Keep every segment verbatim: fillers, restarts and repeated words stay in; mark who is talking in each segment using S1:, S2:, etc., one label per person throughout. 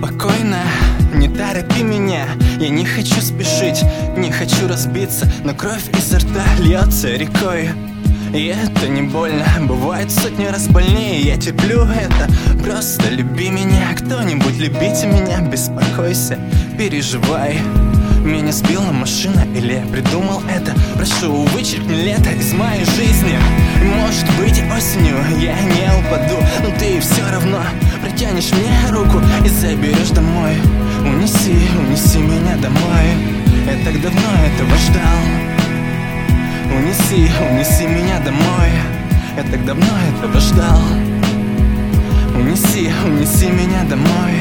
S1: спокойно, не торопи меня. Я не хочу спешить, не хочу разбиться, но кровь изо рта льется рекой. И это не больно, бывает сотни раз больнее. Я терплю это, просто люби меня. Кто-нибудь любите меня, беспокойся, переживай. Меня сбила машина или я придумал это? Прошу, вычеркни лето из моей жизни. Может быть, осенью я не упаду, но ты все равно протянешь мне руку и заберешь домой. Унеси, унеси меня домой. Я так давно этого ждал. Унеси, унеси меня домой. Я так давно этого ждал. Унеси, унеси меня домой.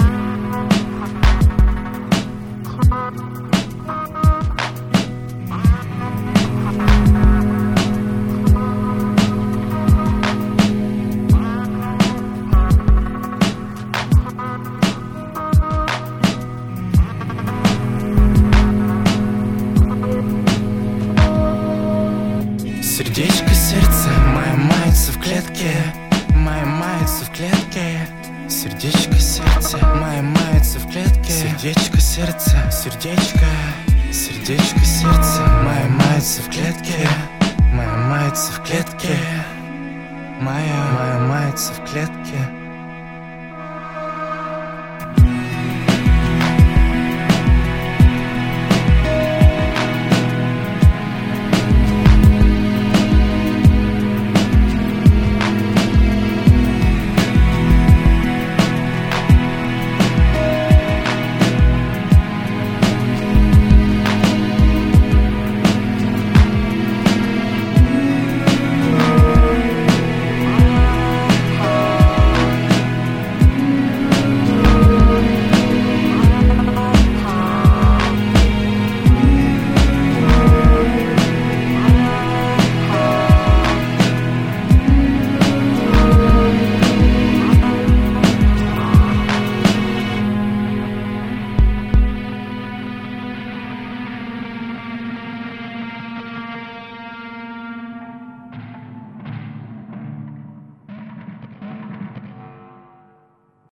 S1: Сердечко, сердце, мое мается в клетке, мое мается в клетке. Сердечко, сердце, мое мается в клетке. Сердечко, сердце, сердечко, сердечко, сердце, мое мается в клетке, мое мается в клетке, мое, мое мается в клетке.